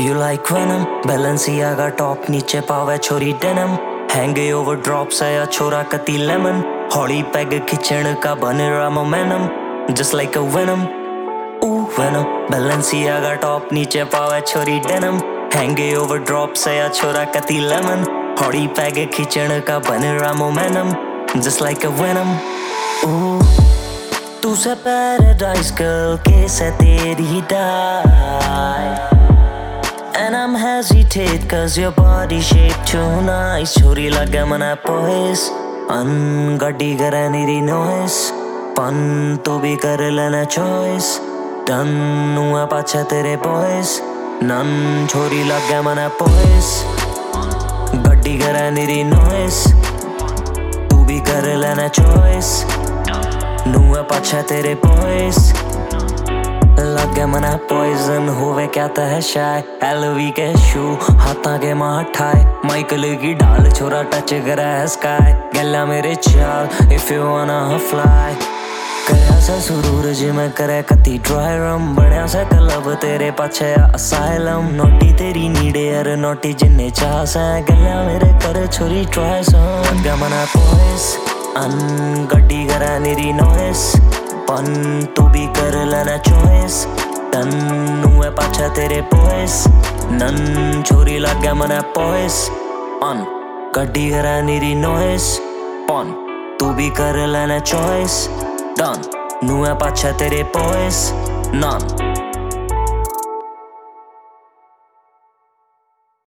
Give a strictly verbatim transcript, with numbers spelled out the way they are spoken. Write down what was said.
You like venom, Balenciaga top नीचे पावे छोरी denim, hangover drops है या छोरा कती lemon, हौली पैग खिंचण का बन रहा momentum, just like a venom, ooh venom, Balenciaga top नीचे पावे छोरी denim, hangover drops है या छोरा कती lemon, हौली पैग खिंचण का बन रहा momentum, just like a venom, ooh तू से paradise girl कैसे तेरी die And I'm hesitate cause your body shape too nice छोरी लगे मना पोइस अन गड्डी करे निरी noise पन तू भी कर लेना choice डन हुआ पाछे तेरे boys नन छोरी लगे मना पोइस गड्डी करे निरी noise तू भी कर लेना choice नुआ पाछे तेरे boys लगे मना पॉइजन होवे क्या तह शाय एलवी के शू हाथा के माठाए माइकल की ढाल छोरा टच करे स्काई गला मेरे चाल इफ यू वाना फ्लाई कया सा सुरूर जी में करे कती ड्राई रम बढ़िया सा क्लब तेरे पाछे असाइलम नोटी तेरी नीडे यार नोटी जिन्ने चाह सा गला मेरे कर छोरी ट्राई सा लगे मना पॉइस अन गड्डी करे निरी नॉइस पन तू भी कर लेना choice तन हुए पाछे तेरे boys नन छोरी लगे मना poise on गड्डी करे निरी noise पन तू भी कर लेना choice done हुए पाछे तेरे boys none